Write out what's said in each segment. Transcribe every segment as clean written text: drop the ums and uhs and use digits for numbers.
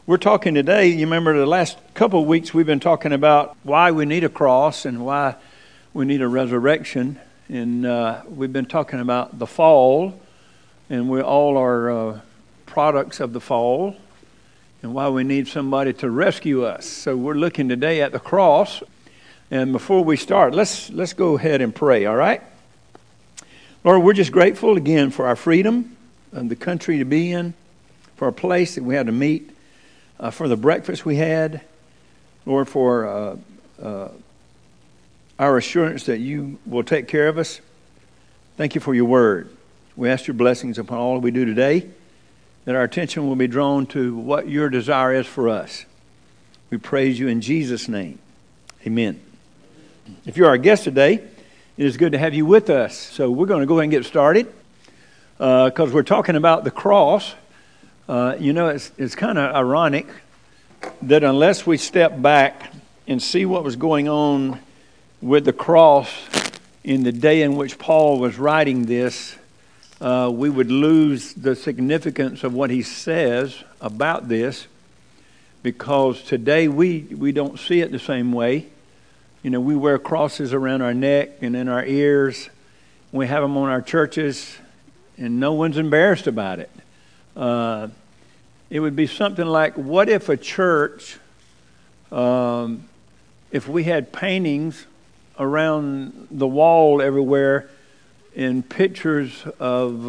We're talking today, you remember the last couple of weeks we've been talking about why we need a cross and why we need a resurrection. And we've been talking about the fall, and we all are products of the fall, and why we need somebody to rescue us. So we're looking today at the cross. And before we start, let's go ahead and pray, all right? Lord, we're just grateful again for our freedom and the country to be in, for a place that we had to meet, for the breakfast we had, Lord, for our assurance that you will take care of us. Thank you for your word. We ask your blessings upon all we do today, that our attention will be drawn to what your desire is for us. We praise you in Jesus' name. Amen. If you're our guest today, it is good to have you with us. So we're going to go ahead and get started because we're talking about the cross. It's kind of ironic that unless we step back and see what was going on with the cross in the day in which Paul was writing this, we would lose the significance of what he says about this, because today we don't see it the same way. You know, we wear crosses around our neck and in our ears. We have them on our churches, and no one's embarrassed about it. It would be something like, what if a church, if we had paintings around the wall everywhere and pictures of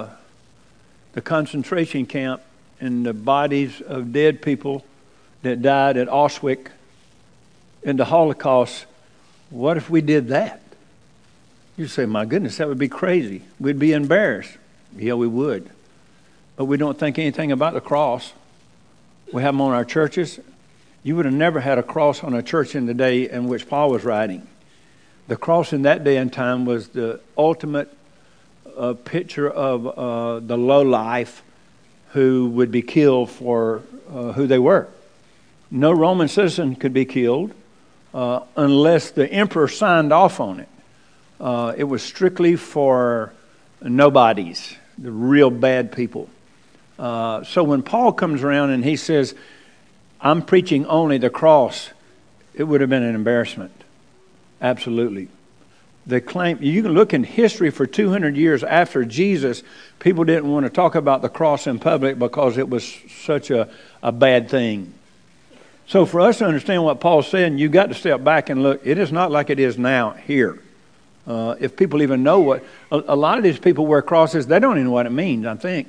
the concentration camp and the bodies of dead people that died at Auschwitz in the Holocaust, what if we did that? You say, my goodness, that would be crazy. We'd be embarrassed. Yeah, we would. But we don't think anything about the cross. We have them on our churches. You would have never had a cross on a church in the day in which Paul was writing. The cross in that day and time was the ultimate picture of the lowlife who would be killed for who they were. No Roman citizen could be killed unless the emperor signed off on it. It was strictly for nobodies, the real bad people. So when Paul comes around and he says, I'm preaching only the cross, it would have been an embarrassment. Absolutely. They claim, you can look in history for 200 years after Jesus, people didn't want to talk about the cross in public because it was such a bad thing. So for us to understand what Paul's saying, you've got to step back and look. It is not like it is now here. If people even know what, a lot of these people wear crosses, they don't even know what it means, I think.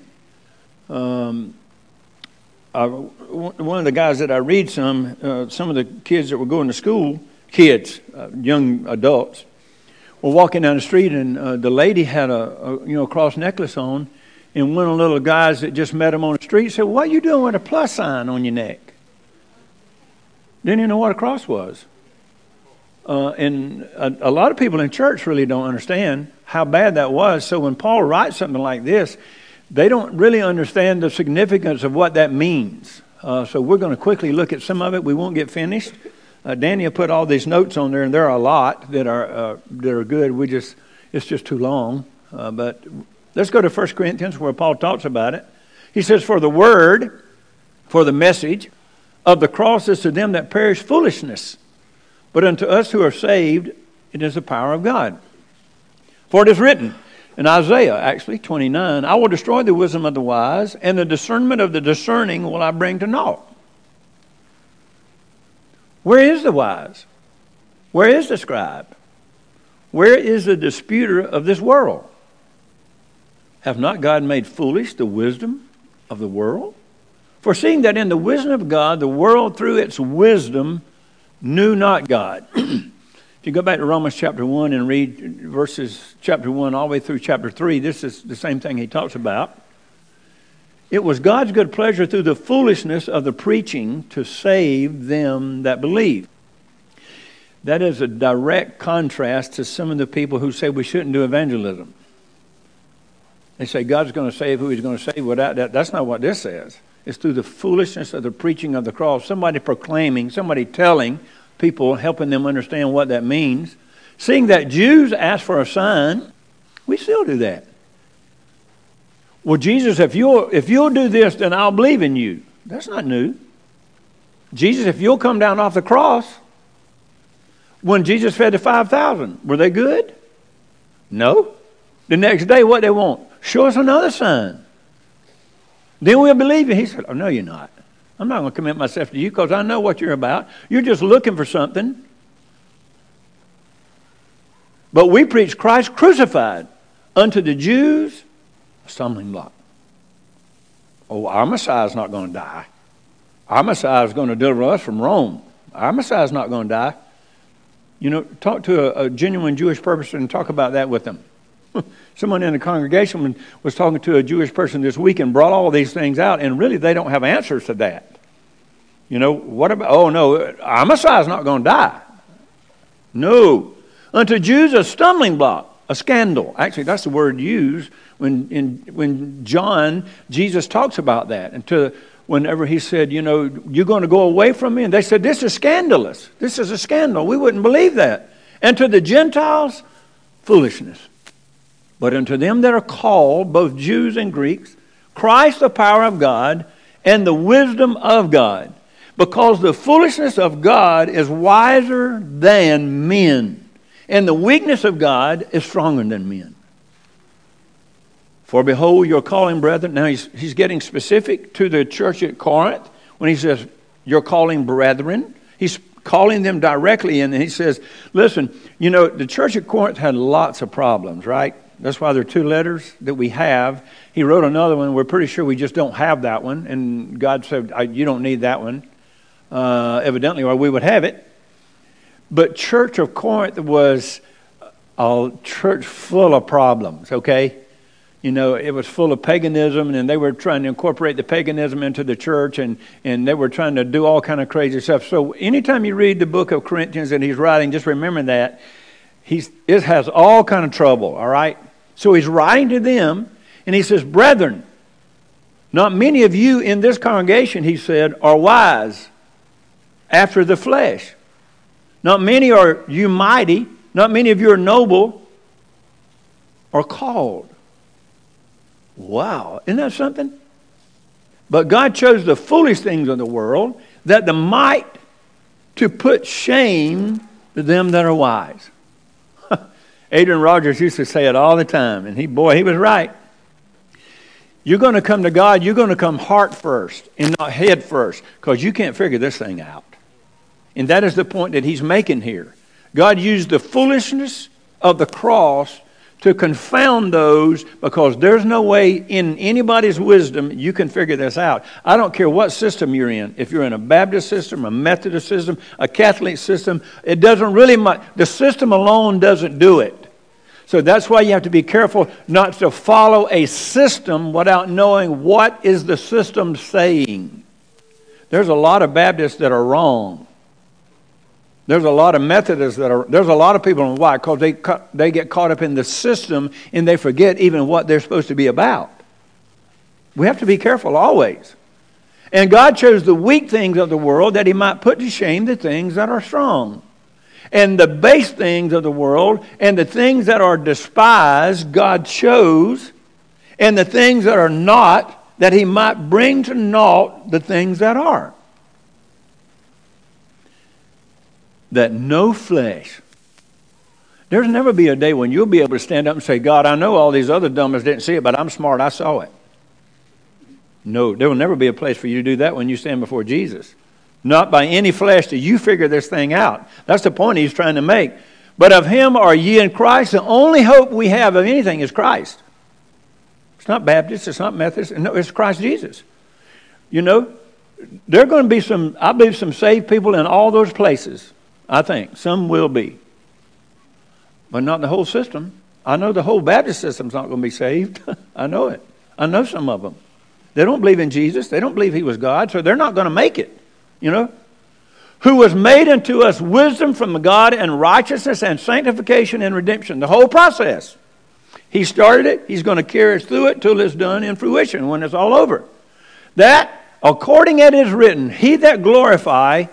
One of the guys that I read some of the kids that were going to school, young adults, were walking down the street, and the lady had a cross necklace on, and one of the little guys that just met him on the street said, "What are you doing with a plus sign on your neck?" Didn't even know what a cross was. And a lot of people in church really don't understand how bad that was. So when Paul writes something like this, they don't really understand the significance of what that means. So we're going to quickly look at some of it. We won't get finished. Daniel put all these notes on there, and there are a lot that are good. It's just too long. But let's go to 1 Corinthians where Paul talks about it. He says, "For the word, for the message of the cross is to them that perish foolishness, but unto us who are saved, it is the power of God. For it is written," in Isaiah, actually, 29, "I will destroy the wisdom of the wise, and the discernment of the discerning will I bring to naught." Where is the wise? Where is the scribe? Where is the disputer of this world? Hath not God made foolish the wisdom of the world? For seeing that in the wisdom of God, the world through its wisdom knew not God. If you go back to Romans chapter 1 and read verses chapter 1 all the way through chapter 3, this is the same thing he talks about. It was God's good pleasure through the foolishness of the preaching to save them that believe. That is a direct contrast to some of the people who say we shouldn't do evangelism. They say God's going to save who he's going to save without that. That's not what this says. It's through the foolishness of the preaching of the cross. Somebody proclaiming, somebody telling people, helping them understand what that means. Seeing that Jews ask for a sign, we still do that. Well, Jesus, if you'll do this, then I'll believe in you. That's not new. Jesus, if you'll come down off the cross, when Jesus fed the 5,000, were they good? No. The next day, what they want? Show us another sign. Then we'll believe you. He said, oh, no, you're not. I'm not going to commit myself to you because I know what you're about. You're just looking for something. But we preach Christ crucified, unto the Jews a stumbling block. Oh, our Messiah is not going to die. Our Messiah is going to deliver us from Rome. Our Messiah is not going to die. You know, talk to a genuine Jewish person and talk about that with them. Someone in the congregation was talking to a Jewish person this week and brought all these things out, and really they don't have answers to that. You know, what about, oh no, our Messiah is not going to die. No. Unto Jews a stumbling block, a scandal. Actually, that's the word used when John, Jesus talks about that. And whenever he said, you know, you're going to go away from me. And they said, this is scandalous. This is a scandal. We wouldn't believe that. And to the Gentiles, foolishness. But unto them that are called, both Jews and Greeks, Christ the power of God and the wisdom of God. Because the foolishness of God is wiser than men. And the weakness of God is stronger than men. For behold, your calling, brethren. Now he's getting specific to the church at Corinth when he says, your calling, brethren. He's calling them directly, and he says, listen, you know, the church at Corinth had lots of problems, right? That's why there are 2 letters that we have. He wrote another one. We're pretty sure we just don't have that one. And God said, you don't need that one. Evidently, or we would have it. But Church of Corinth was a church full of problems, okay? You know, it was full of paganism, and they were trying to incorporate the paganism into the church, and they were trying to do all kind of crazy stuff. So anytime you read the book of Corinthians that he's writing, just remember that it has all kind of trouble, all right? So he's writing to them, and he says, brethren, not many of you in this congregation, he said, are wise after the flesh. Not many are you mighty. Not many of you are noble or called. Wow, isn't that something? But God chose the foolish things of the world, that the might to put shame to them that are wise. Adrian Rogers used to say it all the time, and he was right. You're going to come to God, you're going to come heart first and not head first, because you can't figure this thing out. And that is the point that he's making here. God used the foolishness of the cross to confound those, because there's no way in anybody's wisdom you can figure this out. I don't care what system you're in. If you're in a Baptist system, a Methodist system, a Catholic system, it doesn't really matter. The system alone doesn't do it. So that's why you have to be careful not to follow a system without knowing what is the system saying. There's a lot of Baptists that are wrong. There's a lot of Methodists there's a lot of people in why, because they get caught up in the system and they forget even what they're supposed to be about. We have to be careful always. And God chose the weak things of the world that he might put to shame the things that are strong. And the base things of the world and the things that are despised, God chose. And the things that are not, that he might bring to naught the things that are. That no flesh. There's never be a day when you'll be able to stand up and say, God, I know all these other dummies didn't see it, but I'm smart, I saw it. No, there will never be a place for you to do that when you stand before Jesus. Not by any flesh do you figure this thing out. That's the point he's trying to make. But of him are ye in Christ. The only hope we have of anything is Christ. It's not Baptist, it's not Methodist, no, it's Christ Jesus. You know, there are going to be I believe some saved people in all those places. I think. Some will be. But not the whole system. I know the whole Baptist system's not going to be saved. I know it. I know some of them. They don't believe in Jesus. They don't believe he was God, so they're not going to make it. You know? Who was made unto us wisdom from God and righteousness and sanctification and redemption. The whole process. He started it. He's going to carry us through it till it's done in fruition, when it's all over. That, according as it is written, he that glorify,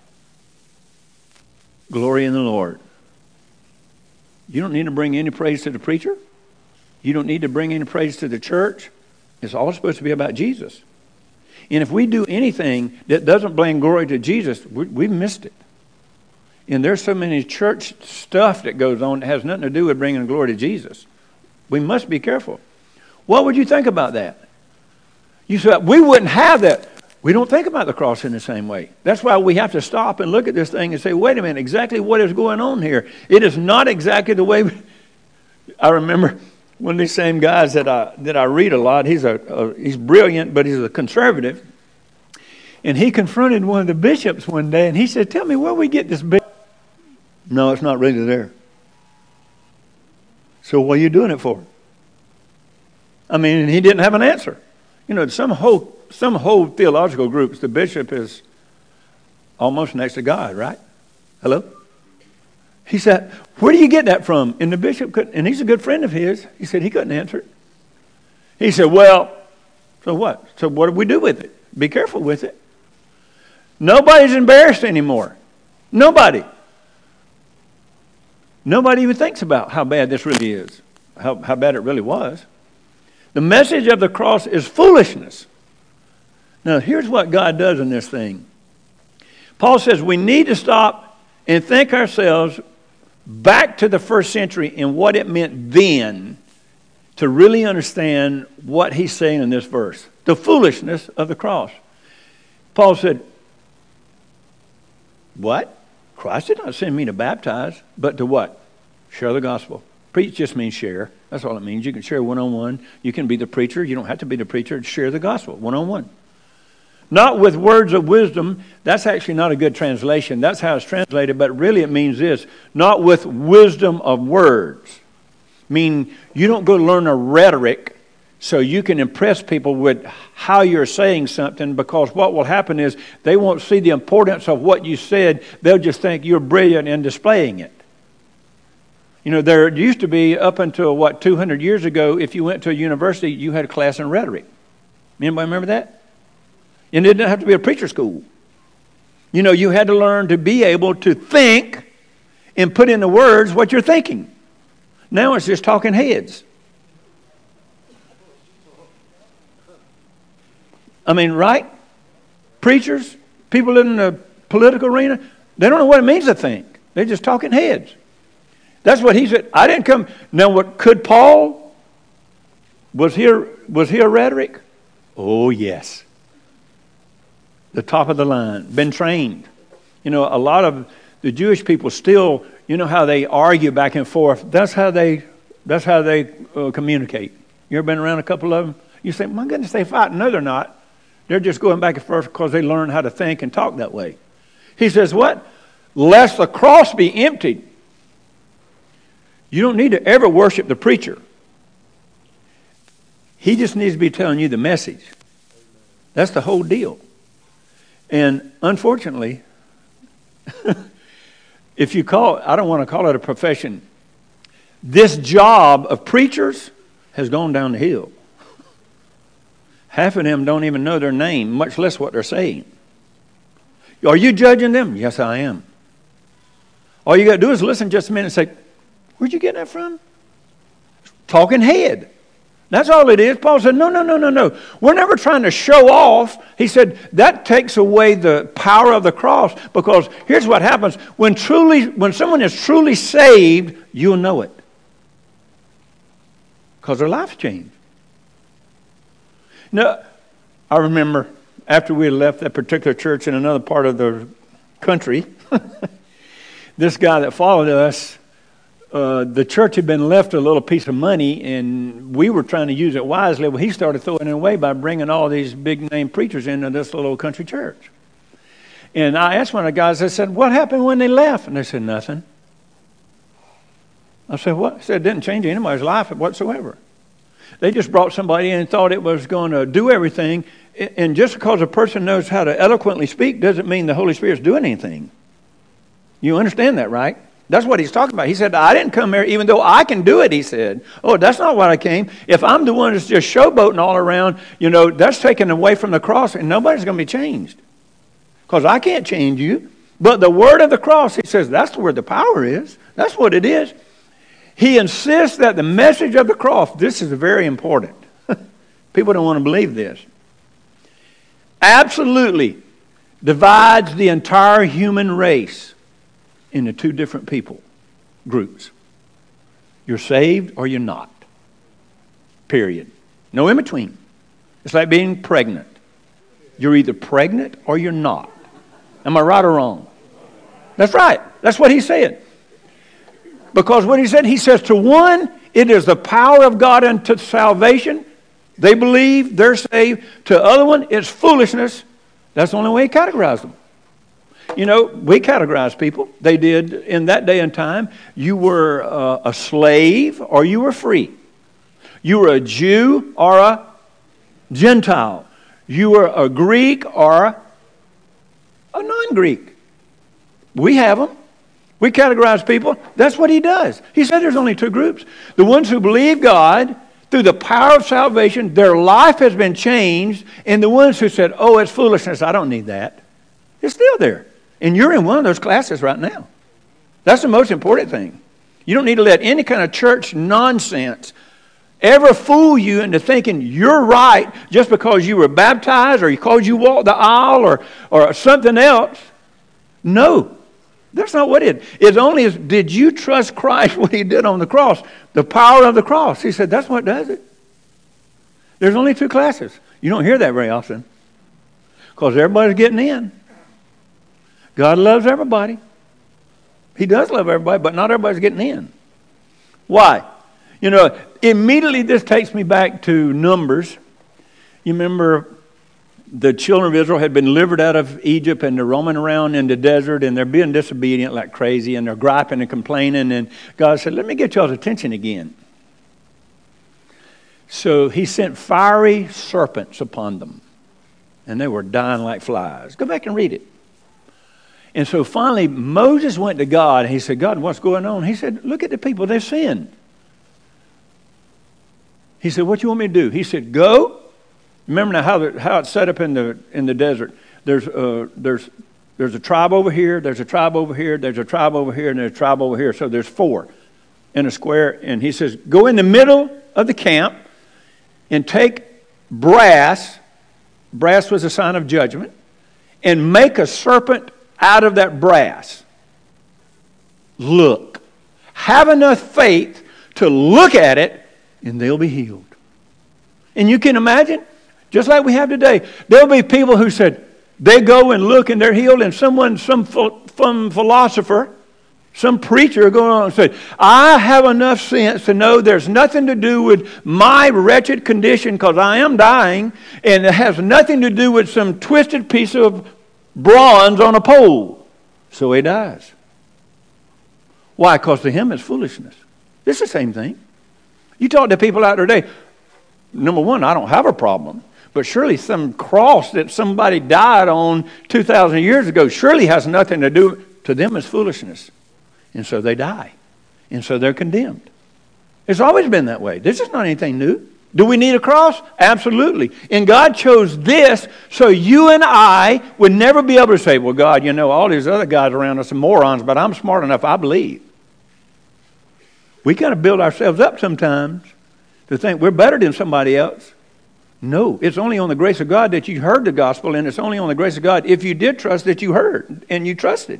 glory in the Lord. You don't need to bring any praise to the preacher. You don't need to bring any praise to the church. It's all supposed to be about Jesus. And if we do anything that doesn't bring glory to Jesus, we've missed it. And there's so many church stuff that goes on that has nothing to do with bringing glory to Jesus. We must be careful. What would you think about that? You said, we wouldn't have that. We don't think about the cross in the same way. That's why we have to stop and look at this thing and say, wait a minute, exactly what is going on here? It is not exactly the way I remember one of these same guys that I read a lot. He's brilliant, but he's a conservative. And he confronted one of the bishops one day, and he said, tell me where we get this bishop. No, it's not really there. So what are you doing it for? I mean, and he didn't have an answer. You know, some whole theological groups, the bishop is almost next to God, right? Hello? He said, where do you get that from? And the bishop couldn't, and he's a good friend of his. He said he couldn't answer it. He said, well, so what? So what do we do with it? Be careful with it. Nobody's embarrassed anymore. Nobody. Nobody even thinks about how bad this really is, how bad it really was. The message of the cross is foolishness. Now, here's what God does in this thing. Paul says we need to stop and think ourselves back to the first century and what it meant then to really understand what he's saying in this verse. The foolishness of the cross. Paul said, what? Christ did not send me to baptize, but to what? Share the gospel. Preach just means share. That's all it means. You can share one-on-one. You can be the preacher. You don't have to be the preacher. Share the gospel one-on-one. Not with words of wisdom. That's actually not a good translation. That's how it's translated, but really it means this. Not with wisdom of words. Meaning you don't go learn a rhetoric so you can impress people with how you're saying something, because what will happen is they won't see the importance of what you said. They'll just think you're brilliant in displaying it. You know, there used to be, up until, 200 years ago, if you went to a university, you had a class in rhetoric. Anybody remember that? And it didn't have to be a preacher school. You know, you had to learn to be able to think and put into words what you're thinking. Now it's just talking heads. I mean, right? Preachers, people in the political arena, they don't know what it means to think. They're just talking heads. That's what he said. I didn't come. Now, what could Paul? Was he a rhetoric? Oh, yes. The top of the line. Been trained. You know, a lot of the Jewish people still, you know how they argue back and forth. That's how they communicate. You ever been around a couple of them? You say, my goodness, they fight. No, they're not. They're just going back and forth because they learn how to think and talk that way. He says, what? Lest the cross be emptied. You don't need to ever worship the preacher. He just needs to be telling you the message. That's the whole deal. And unfortunately, if you call, I don't want to call it a profession, this job of preachers has gone down the hill. Half of them don't even know their name, much less what they're saying. Are you judging them? Yes, I am. All you got to do is listen just a minute and say, where'd you get that from? Talking head. That's all it is. Paul said, no. We're never trying to show off. He said, that takes away the power of the cross, because here's what happens. When someone is truly saved, you'll know it. Because their life's changed. Now, I remember after we had left that particular church in another part of the country, this guy that followed us, the church had been left a little piece of money, and we were trying to use it wisely. Well, he started throwing it away by bringing all these big-name preachers into this little country church. And I asked one of the guys, I said, what happened when they left? And they said, nothing. I said, what? He said, it didn't change anybody's life whatsoever. They just brought somebody in and thought it was going to do everything. And just because a person knows how to eloquently speak doesn't mean the Holy Spirit's doing anything. You understand that, right? That's what he's talking about. He said, I didn't come here even though I can do it, he said. Oh, that's not what I came. If I'm the one that's just showboating all around, you know, that's taken away from the cross, and nobody's going to be changed. Because I can't change you. But the word of the cross, he says, that's where the power is. That's what it is. He insists that the message of the cross, this is very important. People don't want to believe this. absolutely divides the entire human race into two different people groups. You're saved or you're not. Period. No in between. It's like being pregnant. You're either pregnant or you're not. Am I right or wrong? That's right. That's what he said. Because what he says to one, it is the power of God unto salvation. They believe, they're saved. To the other one, it's foolishness. That's the only way he categorized them. You know, we categorize people. They did in that day and time. You were a slave or you were free. You were a Jew or a Gentile. You were a Greek or a non-Greek. We have them. We categorize people. That's what he does. He said there's only two groups. The ones who believe God through the power of salvation, their life has been changed. And the ones who said, oh, it's foolishness, I don't need that. It's still there. And you're in one of those classes right now. That's the most important thing. You don't need to let any kind of church nonsense ever fool you into thinking you're right just because you were baptized or because you walked the aisle or something else. No, that's not what it is. It only is, did you trust Christ, what he did on the cross? The power of the cross. He said, that's what does it. There's only two classes. You don't hear that very often because everybody's getting in. God loves everybody. He does love everybody, but not everybody's getting in. Why? You know, immediately this takes me back to Numbers. You remember the children of Israel had been delivered out of Egypt and they're roaming around in the desert and they're being disobedient like crazy and they're griping and complaining. And God said, let me get y'all's attention again. So he sent fiery serpents upon them and they were dying like flies. Go back and read it. And so finally Moses went to God and he said, God, what's going on? He said, look at the people, they've sinned. He said, what do you want me to do? He said, go. Remember now how it's set up in the desert. There's a tribe over here, there's a tribe over here, there's a tribe over here, and there's a tribe over here. So there's four in a square. And he says, go in the middle of the camp and take brass. Brass was a sign of judgment. And make a serpent out of that brass. Look. Have enough faith to look at it and they'll be healed. And you can imagine, just like we have today, there'll be people who said, they go and look and they're healed, and some philosopher, some preacher going on and said, I have enough sense to know there's nothing to do with my wretched condition because I am dying, and it has nothing to do with some twisted piece of bronze on a pole. So he dies. Why? Because to him it's foolishness. It's the same thing. You talk to people out there today, number one, I don't have a problem. But surely some cross that somebody died on 2,000 years ago surely has nothing to do. To them it's foolishness. And so they die. And so they're condemned. It's always been that way. This is not anything new. Do we need a cross? Absolutely. And God chose this so you and I would never be able to say, well, God, you know, all these other guys around us are morons, but I'm smart enough, I believe. We kind of build ourselves up sometimes to think we're better than somebody else. No, it's only on the grace of God that you heard the gospel, and it's only on the grace of God if you did trust that you heard and you trusted.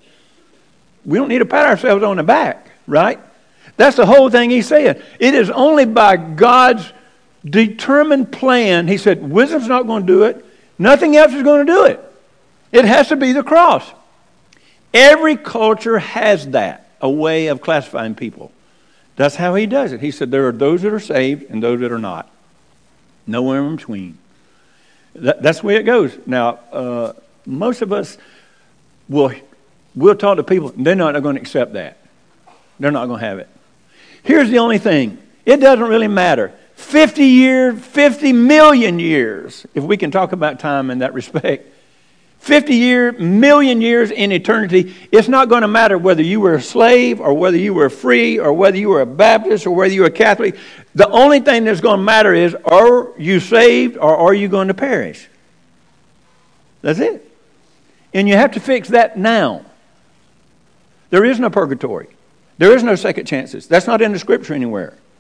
We don't need to pat ourselves on the back, right? That's the whole thing he's saying. It is only by God's determined plan. He said, wisdom's not going to do it. Nothing else is going to do it. It has to be the cross. Every culture has that, a way of classifying people. That's how he does it. He said there are those that are saved and those that are not. Nowhere in between. That's the way it goes. Now, most of us will talk to people, they're not going to accept that. They're not going to have it. Here's the only thing. It doesn't really matter. 50 years, 50 million years, if we can talk about time in that respect. 50 million years in eternity, it's not going to matter whether you were a slave or whether you were free or whether you were a Baptist or whether you were a Catholic. The only thing that's going to matter is, are you saved or are you going to perish? That's it. And you have to fix that now. There is no purgatory. There is no second chances. That's not in the scripture anywhere.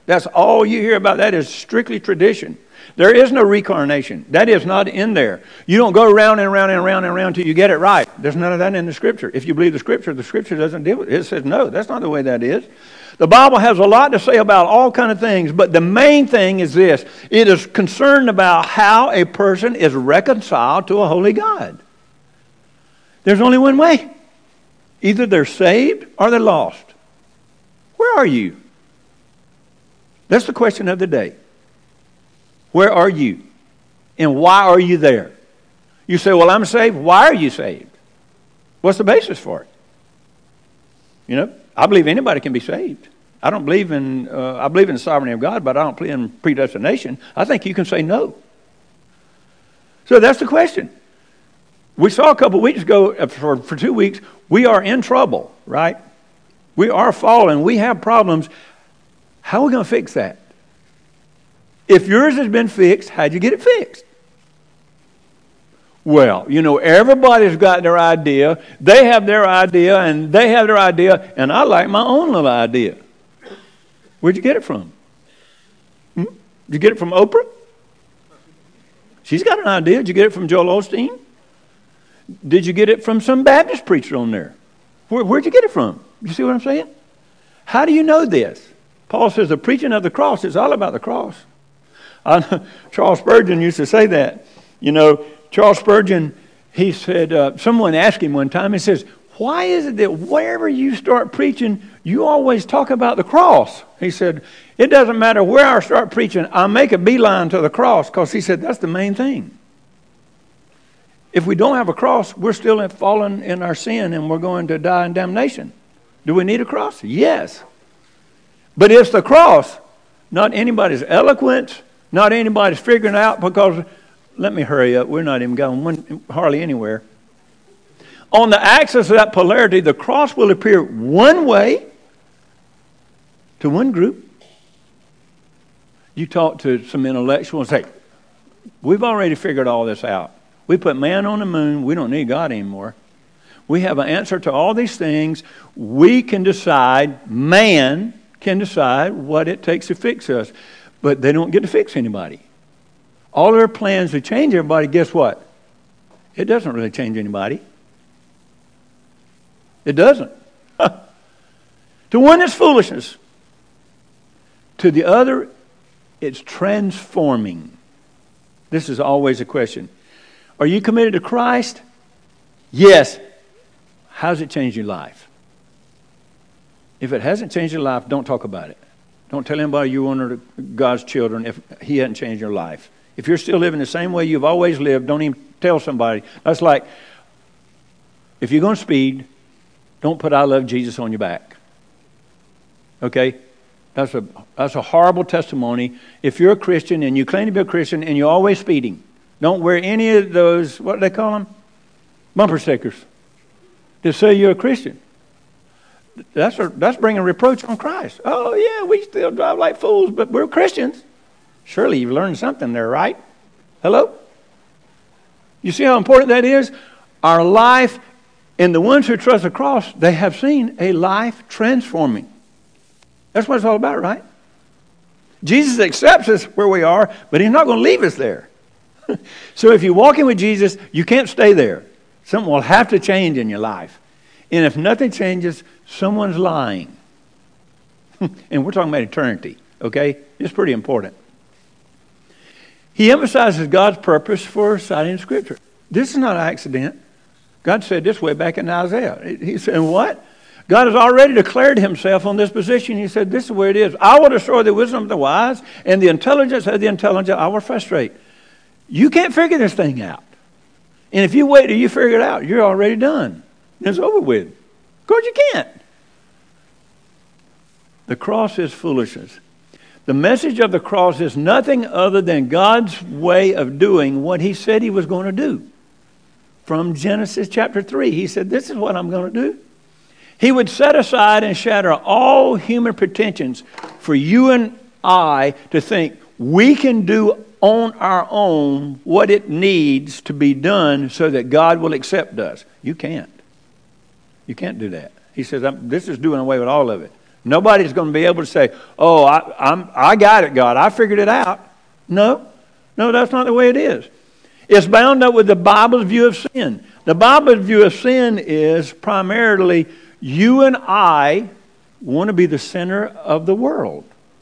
That's all you hear about. That is strictly tradition. There is no reincarnation. That is not in there. You don't go around and around and around and around till you get it right. There's none of that in the Scripture. If you believe the Scripture doesn't deal with it. It says, no, that's not the way that is. The Bible has a lot to say about all kinds of things, but the main thing is this. It is concerned about how a person is reconciled to a holy God. There's only one way. Either they're saved or they're lost. Where are you? That's the question of the day. Where are you? And why are you there? You say, well, I'm saved. Why are you saved? What's the basis for it? You know, I believe anybody can be saved. I believe in the sovereignty of God, but I don't believe in predestination. I think you can say no. So that's the question. We saw a couple of weeks ago, for 2 weeks, we are in trouble, right? We are fallen. We have problems. How are we going to fix that? If yours has been fixed, how'd you get it fixed? Well, you know, everybody's got their idea. They have their idea, and they have their idea, and I like my own little idea. Where'd you get it from? Did you get it from Oprah? She's got an idea. Did you get it from Joel Osteen? Did you get it from some Baptist preacher on there? Where'd you get it from? You see what I'm saying? How do you know this? Paul says the preaching of the cross is all about the cross. Charles Spurgeon used to say that. You know, Charles Spurgeon, he said, someone asked him one time, he says, why is it that wherever you start preaching, you always talk about the cross? He said, it doesn't matter where I start preaching, I make a beeline to the cross, because he said that's the main thing. If we don't have a cross, we're still fallen in our sin and we're going to die in damnation. Do we need a cross? Yes. But it's the cross, not anybody's eloquence, not anybody's figuring out, because, let me hurry up, we're not even going hardly anywhere. On the axis of that polarity, the cross will appear one way to one group. You talk to some intellectuals and say, we've already figured all this out. We put man on the moon, we don't need God anymore. We have an answer to all these things. We can decide, man can decide what it takes to fix us. But they don't get to fix anybody. All their plans to change everybody, guess what? It doesn't really change anybody. It doesn't. To one, it's foolishness. To the other, it's transforming. This is always a question. Are you committed to Christ? Yes. How's it changed your life? If it hasn't changed your life, don't talk about it. Don't tell anybody you're one of God's children if He hasn't changed your life. If you're still living the same way you've always lived, don't even tell somebody. That's like, if you're going to speed, don't put I love Jesus on your back. Okay? That's a horrible testimony. If you're a Christian and you claim to be a Christian and you're always speeding, don't wear any of those, what do they call them? Bumper stickers. To say you're a Christian. That's bringing reproach on Christ. Oh, yeah, we still drive like fools, but we're Christians. Surely you've learned something there, right? Hello? You see how important that is? Our life, and the ones who trust the cross, they have seen a life transforming. That's what it's all about, right? Jesus accepts us where we are, but He's not going to leave us there. So if you're walking with Jesus, you can't stay there. Something will have to change in your life. And if nothing changes, someone's lying. And we're talking about eternity, okay? It's pretty important. He emphasizes God's purpose for citing Scripture. This is not an accident. God said this way back in Isaiah. He said, what? God has already declared Himself on this position. He said, this is where it is. I will destroy the wisdom of the wise, and the intelligence of the intelligent I will frustrate. You can't figure this thing out. And if you wait till you figure it out, you're already done. It's over with. Of course you can't. The cross is foolishness. The message of the cross is nothing other than God's way of doing what He said He was going to do. From Genesis chapter 3, He said, this is what I'm going to do. He would set aside and shatter all human pretensions for you and I to think we can do on our own what it needs to be done so that God will accept us. You can't. You can't do that. He says, this is doing away with all of it. Nobody's going to be able to say, oh, I got it, God. I figured it out. No, that's not the way it is. It's bound up with the Bible's view of sin. The Bible's view of sin is primarily you and I want to be the center of the world.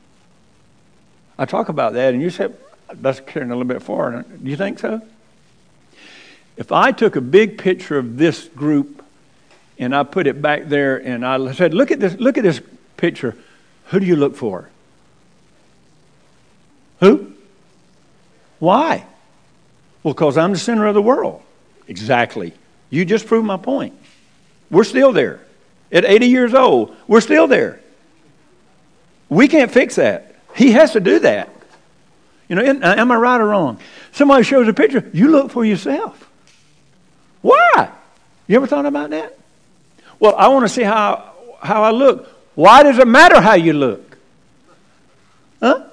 I talk about that, and you said, that's carrying a little bit far. Do you think so? If I took a big picture of this group and I put it back there and I said, look at this picture, who do you look for? Who? Why? Well, because I'm the center of the world. Exactly. You just proved my point. We're still there. At 80 years old, we're still there. We can't fix that. He has to do that. You know, am I right or wrong? Somebody shows a picture, you look for yourself. Why? You ever thought about that? Well, I want to see how I look. Why does it matter how you look? Huh?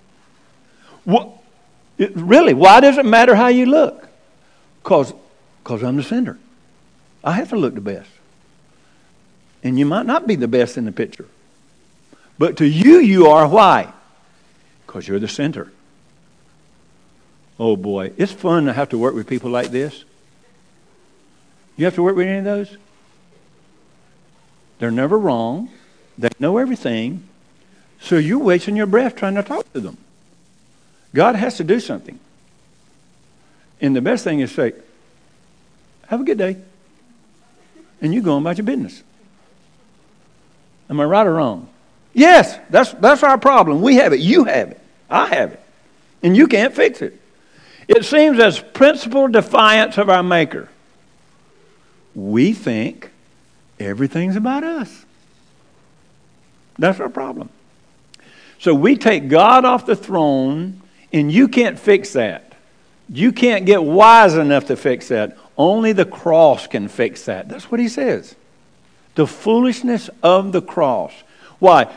Really, why does it matter how you look? Because I'm the center. I have to look the best. And you might not be the best in the picture. But to you, you are. Why? Because you're the center. Oh boy, it's fun to have to work with people like this. You have to work with any of those? They're never wrong. They know everything. So you're wasting your breath trying to talk to them. God has to do something. And the best thing is say, have a good day. And you go on about your business. Am I right or wrong? Yes, that's our problem. We have it. You have it. I have it. And you can't fix it. It seems as principal defiance of our Maker. We think everything's about us. That's our problem. So we take God off the throne, and you can't fix that. You can't get wise enough to fix that. Only the cross can fix that. That's what he says. The foolishness of the cross. Why?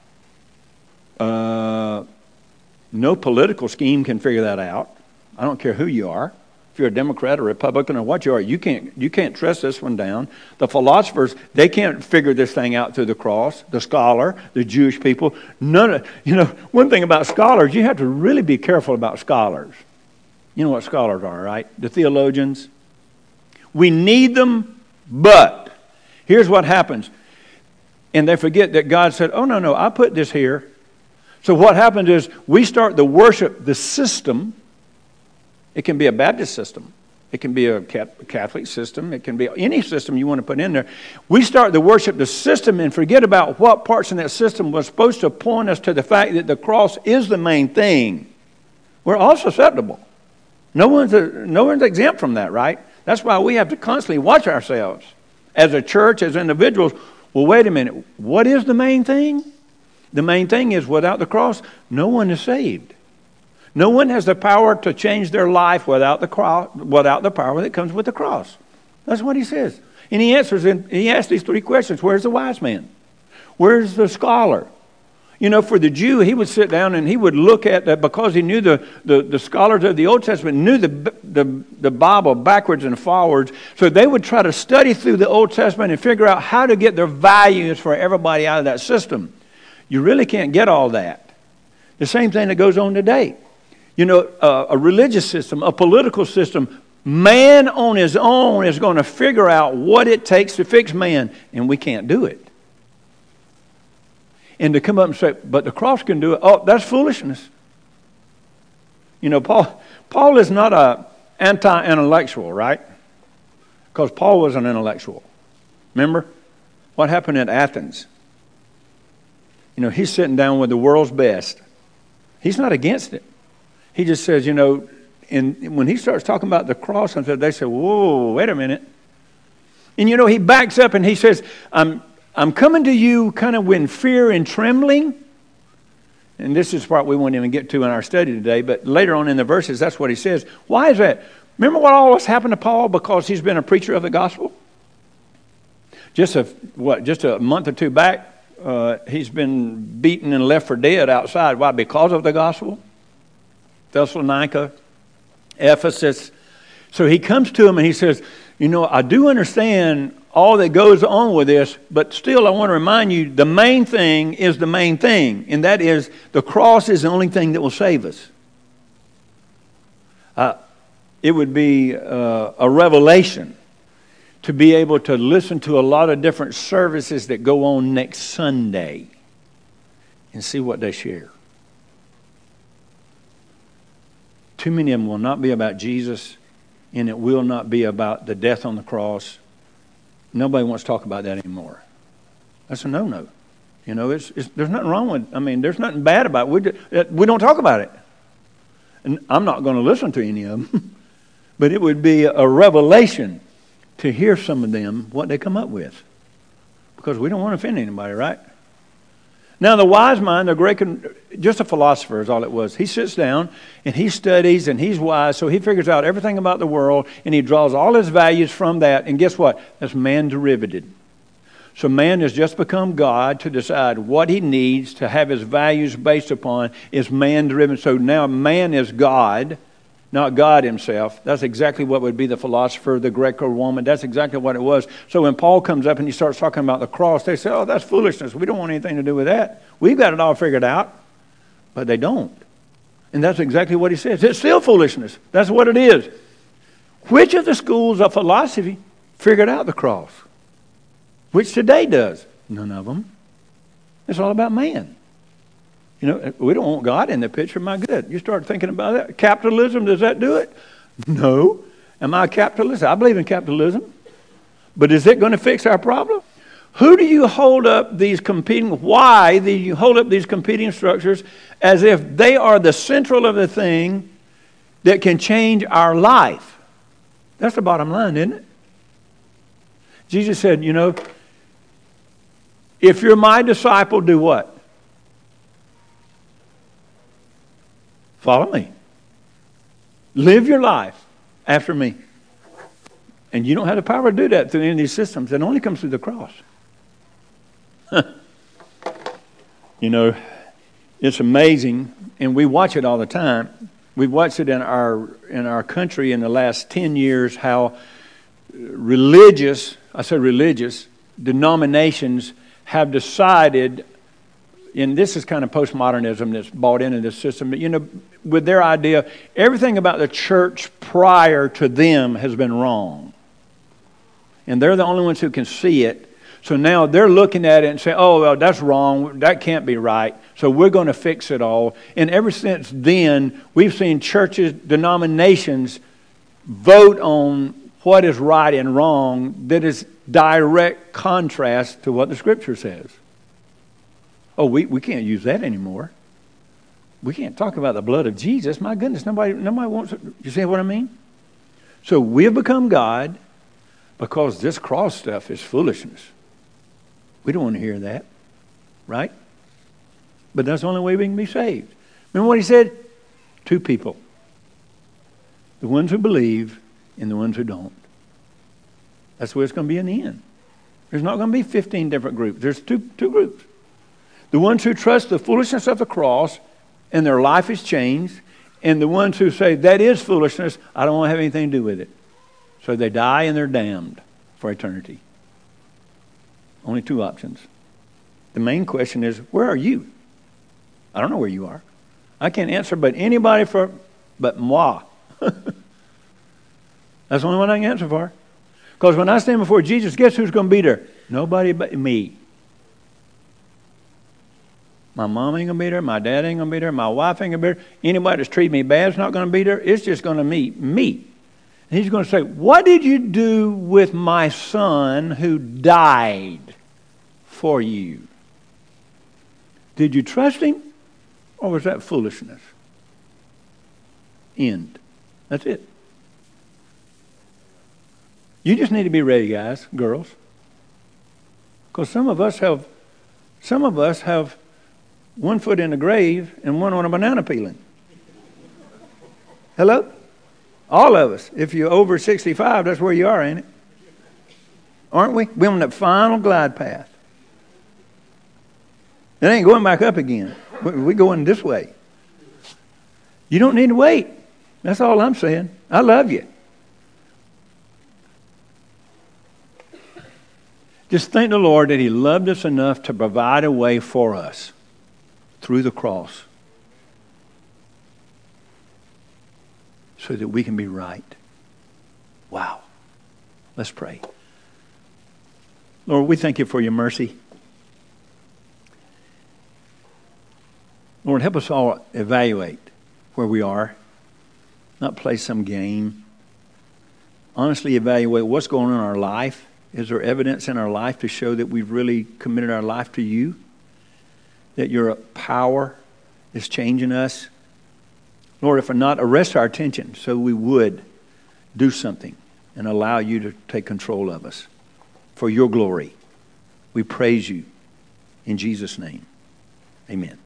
No political scheme can figure that out. I don't care who you are. If you're a Democrat or Republican or what you are, you can't trust this one down. The philosophers, they can't figure this thing out through the cross. The scholar, the Jewish people, one thing about scholars, you have to really be careful about scholars. You know what scholars are, right? The theologians. We need them, but here's what happens. And they forget that God said, oh, no, I put this here. So what happens is we start to worship the system. It can be a Baptist system. It can be a Catholic system. It can be any system you want to put in there. We start to worship the system and forget about what parts in that system was supposed to point us to the fact that the cross is the main thing. We're all susceptible. No one's exempt from that, right? That's why we have to constantly watch ourselves. As a church, as individuals, well, wait a minute. What is the main thing? The main thing is without the cross, no one is saved. No one has the power to change their life without the power that comes with the cross. That's what he says. And he asks these three questions. Where's the wise man? Where's the scholar? You know, for the Jew, he would sit down and he would look at that because he knew the scholars of the Old Testament knew the Bible backwards and forwards. So they would try to study through the Old Testament and figure out how to get their values for everybody out of that system. You really can't get all that. The same thing that goes on today. You know, a religious system, a political system, man on his own is going to figure out what it takes to fix man, and we can't do it. And to come up and say, but the cross can do it, oh, that's foolishness. You know, Paul is not an anti-intellectual, right? Because Paul was an intellectual. Remember what happened at Athens? You know, he's sitting down with the world's best. He's not against it. He just says, you know, and when he starts talking about the cross, they say, whoa, wait a minute. And, you know, he backs up and he says, I'm coming to you kind of in fear and trembling. And this is the part we won't even get to in our study today, but later on in the verses, that's what he says. Why is that? Remember what all this happened to Paul because he's been a preacher of the gospel? Just a month or two back, he's been beaten and left for dead outside. Why? Because of the gospel? Thessalonica, Ephesus. So he comes to him and he says, you know, I do understand all that goes on with this, but still I want to remind you the main thing is the main thing, and that is the cross is the only thing that will save us. It would be a revelation to be able to listen to a lot of different services that go on next Sunday and see what they share. Too many of them will not be about Jesus, and it will not be about the death on the cross. Nobody wants to talk about that anymore. That's a no-no. You know, there's nothing wrong with, there's nothing bad about it. We don't talk about it. And I'm not going to listen to any of them. But it would be a revelation to hear some of them, what they come up with. Because we don't want to offend anybody, right? Now, the wise mind, the great, just a philosopher is all it was. He sits down and he studies and he's wise, so he figures out everything about the world and he draws all his values from that. And guess what? That's man derivative. So man has just become God to decide what he needs to have his values based upon is man derivative. So now man is God, not God himself. That's exactly what would be the philosopher, the Greco-Roman. That's exactly what it was. So when Paul comes up and he starts talking about the cross, they say, oh, that's foolishness. We don't want anything to do with that. We've got it all figured out. But they don't. And that's exactly what he says. It's still foolishness. That's what it is. Which of the schools of philosophy figured out the cross? Which today does? None of them. It's all about man. You know, we don't want God in the picture. My good. You start thinking about that. Capitalism, does that do it? No. Am I a capitalist? I believe in capitalism. But is it going to fix our problem? Who do you hold up these competing, why do you hold up these competing structures as if they are the central of the thing that can change our life? That's the bottom line, isn't it? Jesus said, you know, if you're my disciple, do what? Follow me. Live your life after me. And you don't have the power to do that through any of these systems. It only comes through the cross. You know, it's amazing, and we watch it all the time. We've watched it in our country in the last 10 years, how religious denominations have decided, and this is kind of postmodernism that's bought into this system, but, you know, with their idea, everything about the church prior to them has been wrong. And they're the only ones who can see it. So now they're looking at it and saying, oh, well, that's wrong. That can't be right. So we're going to fix it all. And ever since then, we've seen churches, denominations vote on what is right and wrong that is direct contrast to what the Scripture says. Oh, we can't use that anymore. We can't talk about the blood of Jesus. My goodness, nobody wants it. You see what I mean? So we have become God because this cross stuff is foolishness. We don't want to hear that, right? But that's the only way we can be saved. Remember what he said? Two people. The ones who believe and the ones who don't. That's the way it's going to be in the end. There's not going to be 15 different groups. There's two groups. The ones who trust the foolishness of the cross and their life is changed, and the ones who say, that is foolishness, I don't want to have anything to do with it. So they die and they're damned for eternity. Only two options. The main question is, where are you? I don't know where you are. I can't answer but anybody but moi. That's the only one I can answer for. Because when I stand before Jesus, guess who's going to be there? Nobody but me. My mom ain't going to be there. My dad ain't going to be there. My wife ain't going to be there. Anybody that's treated me bad is not going to be there. It's just going to be me. And he's going to say, what did you do with my son who died for you? Did you trust him? Or was that foolishness? End. That's it. You just need to be ready, guys, girls. Because some of us have one foot in the grave and one on a banana peeling. Hello? All of us. If you're over 65, that's where you are, ain't it? Aren't we? We're on that final glide path. It ain't going back up again. We're going this way. You don't need to wait. That's all I'm saying. I love you. Just thank the Lord that He loved us enough to provide a way for us through the cross so that we can be right. Wow. Let's pray. Lord, we thank You for Your mercy. Lord, help us all evaluate where we are, not play some game. Honestly evaluate what's going on in our life. Is there evidence in our life to show that we've really committed our life to You? That Your power is changing us? Lord, if not, arrest our attention so we would do something and allow You to take control of us. For Your glory, we praise You in Jesus' name. Amen.